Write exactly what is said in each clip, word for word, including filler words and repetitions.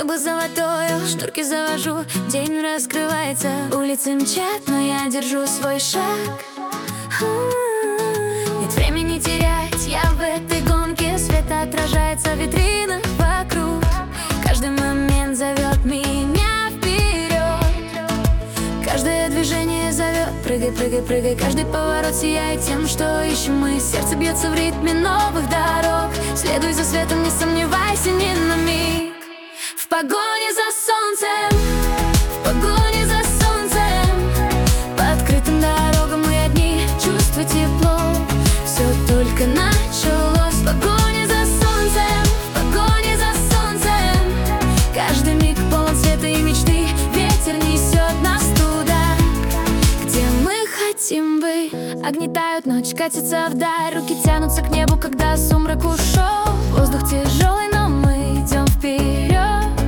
Небо золотое, шнурки завожу, день раскрывается, улицы мчат, но я держу свой шаг. Нет времени терять, я в этой гонке, свет отражается в витринах вокруг. Каждый момент зовет меня вперед, каждое движение зовет. Прыгай, прыгай, прыгай, каждый поворот сияет тем, что ищем мы. Сердце бьется в ритме новых дорог, следуй за светом, не сомневайся ни на миг. В погоне за солнцем, в погоне за солнцем, по открытым дорогам мы одни, чувство тепло, все только началось. В погоне за солнцем, в погоне за солнцем, каждый миг полон света и мечты, ветер несет нас туда, где мы хотим быть. Огнетают ночь, катится вдаль, руки тянутся к небу, когда сумрак ушел. Воздух тяжелый, но мы идем вперед.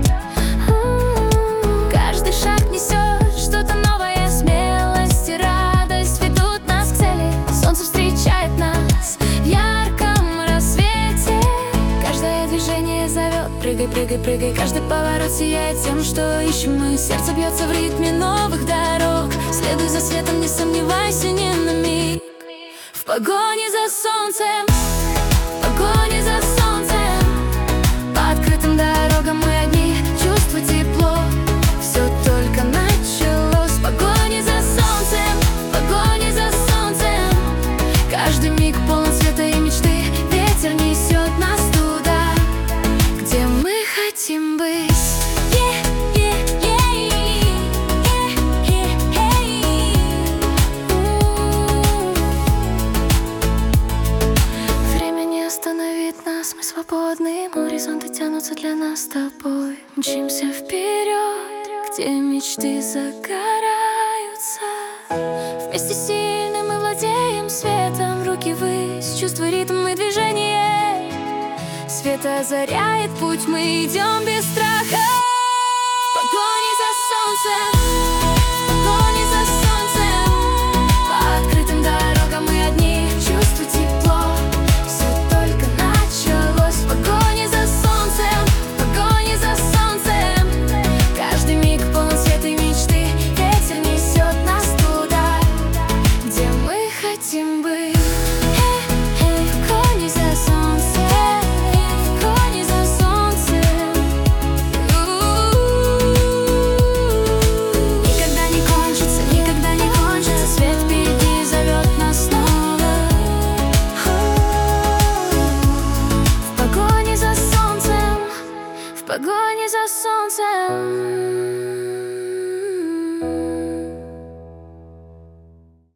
Прыгай, прыгай, прыгай, каждый поворот сияет тем, что ищем мы. Сердце бьется в ритме новых дорог, следуй за светом, не сомневайся ни на миг. В погоне за солнцем, в погоне за солнцем, по открытым дорогам мы одни, чувство тепло, все только началось. В погоне за солнцем, в погоне за солнцем, каждый миг полон света и мечты, ветер несет нас туда, где мы хотим быть. Время не остановит нас, мы свободны, горизонты тянутся для нас с тобой. Мчимся вперед, где мечты загораются. Вместе сильны мы владеем светом, руки ввысь, чувство, ритм и движение. Свет озаряет путь, мы идем без страха. В погоне за солнцем, в погоне за солнцем, по открытым дорогам мы одни, чувство тепло, все только началось. В погоне за солнцем, в погоне за солнцем, каждый миг полон света и мечты, ветер несет нас туда, где мы хотим быть. В погоне за солнцем.